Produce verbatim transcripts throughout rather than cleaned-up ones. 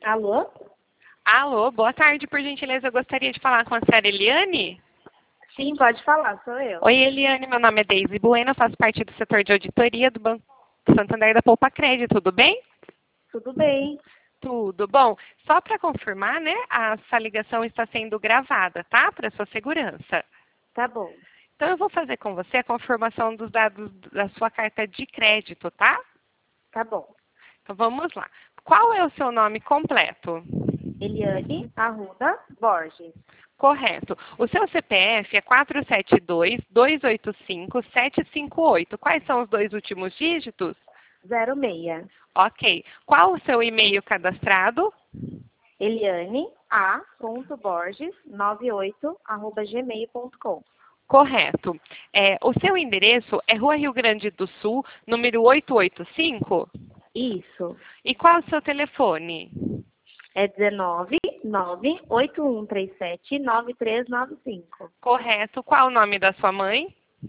Alô? Alô, boa tarde, por gentileza, eu gostaria de falar com a senhora Eliane. Sim, pode falar, sou eu. Oi, Eliane, meu nome é Deise Bueno, faço parte do setor de auditoria do Banco Santander da Poupa Crédito, tudo bem? Tudo bem. Tudo bom. Só para confirmar, né, a essa ligação está sendo gravada, tá? Para sua segurança. Tá bom. Então eu vou fazer com você a confirmação dos dados da sua carta de crédito, tá? Tá bom. Então vamos lá. Qual é o seu nome completo? Eliane Arruda Borges. Correto. O seu C P F é quatro sete dois, dois oito cinco, sete cinco oito. Quais são os dois últimos dígitos? zero seis. Ok. Qual o seu e-mail cadastrado? Eliane A. Borges noventa e oito arroba gmail ponto com. Correto. É, o seu endereço é Rua Rio Grande do Sul, número oitocentos e oitenta e cinco? Isso. E qual o seu telefone? É dezenove, nove, oito um três sete, nove três nove cinco. Correto. Qual o nome da sua mãe?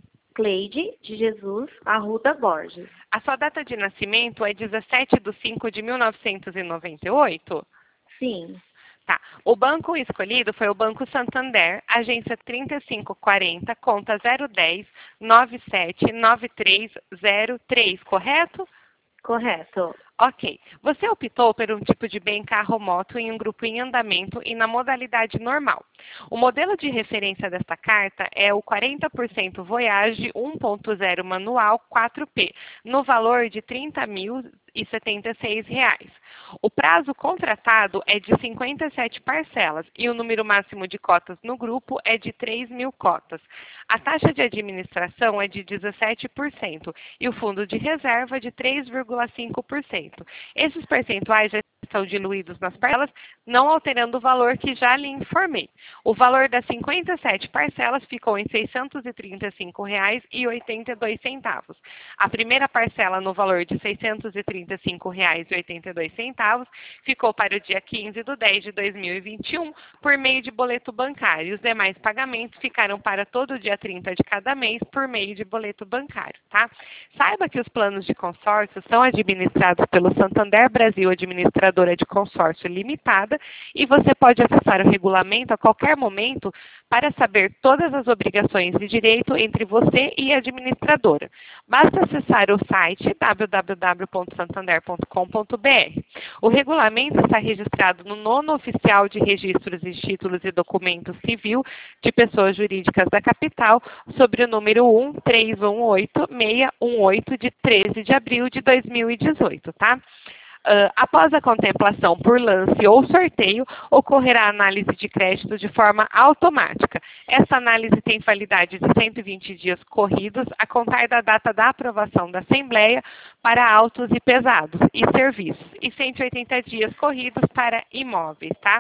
Cleide de Jesus Arruda Borges. A sua data de nascimento é dezessete de cinco de mil novecentos e noventa e oito? Sim. Tá. O banco escolhido foi o Banco Santander, agência trinta e cinco quarenta, conta zero dez, nove sete nove três zero três, correto? Correto. Ok. Você optou por um tipo de bem carro moto em um grupo em andamento e na modalidade normal. O modelo de referência desta carta é o quarenta por cento Voyage um ponto zero manual quatro P, no valor de trinta mil e setenta e seis reais. O prazo contratado é de cinquenta e sete parcelas e o número máximo de cotas no grupo é de três mil cotas. A taxa de administração é de dezessete por cento e o fundo de reserva de três vírgula cinco por cento. Esses percentuais já são diluídos nas parcelas, não alterando o valor que já lhe informei. O valor das cinquenta e sete parcelas ficou em seiscentos e trinta e cinco reais e oitenta e dois centavos. A primeira parcela no valor de seiscentos e trinta e cinco reais e oitenta e dois centavos ficou para o dia quinze de dez de dois mil e vinte e um por meio de boleto bancário. Os demais pagamentos ficaram para todo o dia trinta de cada mês por meio de boleto bancário, tá? Saiba que os planos de consórcio são administrados pelo Santander Brasil Administradora de Consórcio Limitada e você pode acessar o regulamento a qualquer momento para saber todas as obrigações e direito entre você e a administradora. Basta acessar o site w w w ponto santander ponto com ponto b r. O regulamento está registrado no nono oficial de registros de títulos e documentos civil de pessoas jurídicas da capital, sobre o número um três um oito seis um oito de treze de abril de dois mil e dezoito, tá? Uh, após a contemplação por lance ou sorteio, ocorrerá a análise de crédito de forma automática. Essa análise tem validade de cento e vinte dias corridos, a contar da data da aprovação da Assembleia para autos e pesados e serviços, e cento e oitenta dias corridos para imóveis, tá?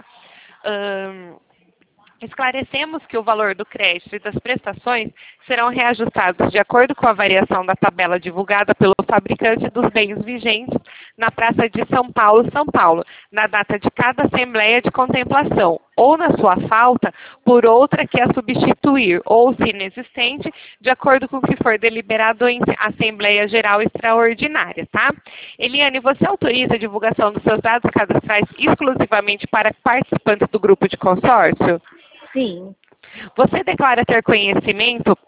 Um, Esclarecemos que o valor do crédito e das prestações serão reajustados de acordo com a variação da tabela divulgada pelo fabricante dos bens vigentes na Praça de São Paulo, São Paulo, na data de cada assembleia de contemplação, ou na sua falta, por outra que a substituir, ou se inexistente, de acordo com o que for deliberado em Assembleia Geral Extraordinária, tá? Eliane, você autoriza a divulgação dos seus dados cadastrais exclusivamente para participantes do grupo de consórcio? Sim. Você declara ter conhecimento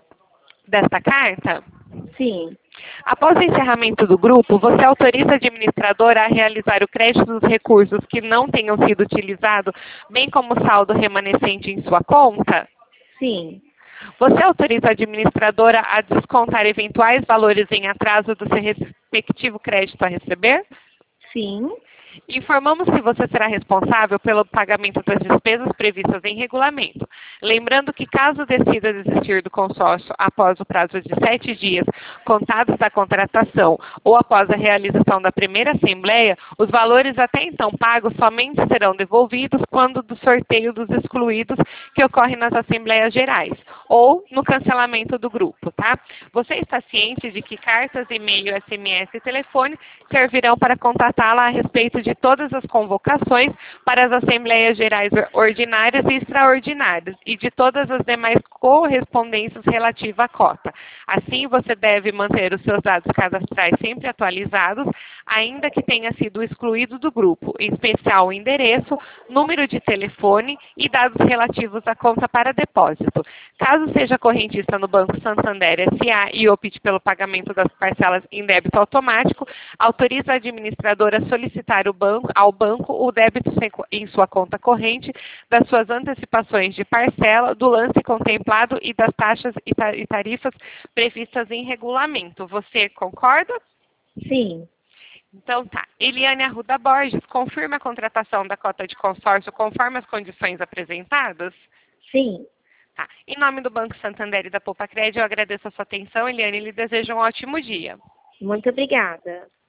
desta carta? Sim. Após o encerramento do grupo, você autoriza a administradora a realizar o crédito dos recursos que não tenham sido utilizados, bem como o saldo remanescente em sua conta? Sim. Você autoriza a administradora a descontar eventuais valores em atraso do seu respectivo crédito a receber? Sim. Informamos que você será responsável pelo pagamento das despesas previstas em regulamento. Lembrando que, caso decida desistir do consórcio após o prazo de sete dias contados da contratação ou após a realização da primeira assembleia, os valores até então pagos somente serão devolvidos quando do sorteio dos excluídos que ocorre nas assembleias gerais ou no cancelamento do grupo, tá? Você está ciente de que cartas, e-mail, S M S e telefone servirão para contatá-la a respeito participo de todas as convocações para as Assembleias Gerais Ordinárias e Extraordinárias e de todas as demais correspondências relativas à cota. Assim, você deve manter os seus dados cadastrais sempre atualizados, ainda que tenha sido excluído do grupo, em especial o endereço, número de telefone e dados relativos à conta para depósito. Caso seja correntista no Banco Santander S A e opte pelo pagamento das parcelas em débito automático, autoriza a administradora a solicitar o banco, ao banco o débito em sua conta corrente das suas antecipações de parcela, do lance contemplado e das taxas e tarifas previstas em regulamento. Você concorda? Sim. Então tá. Eliane Arruda Borges, confirma a contratação da cota de consórcio conforme as condições apresentadas? Sim. Tá. Em nome do Banco Santander e da Poupa Crédito, eu agradeço a sua atenção, Eliane, e lhe desejo um ótimo dia. Muito obrigada.